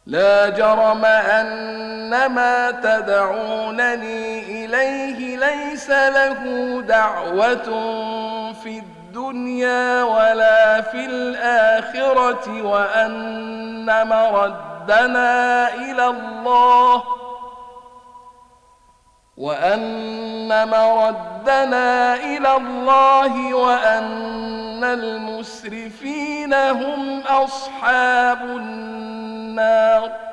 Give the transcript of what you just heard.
لا جرم أن ما تدعونني إليه ليس له دعوة في الدنيا ولا في الآخرة وأن مردنا إلى الله وأن المسرفين هم أصحاب النار.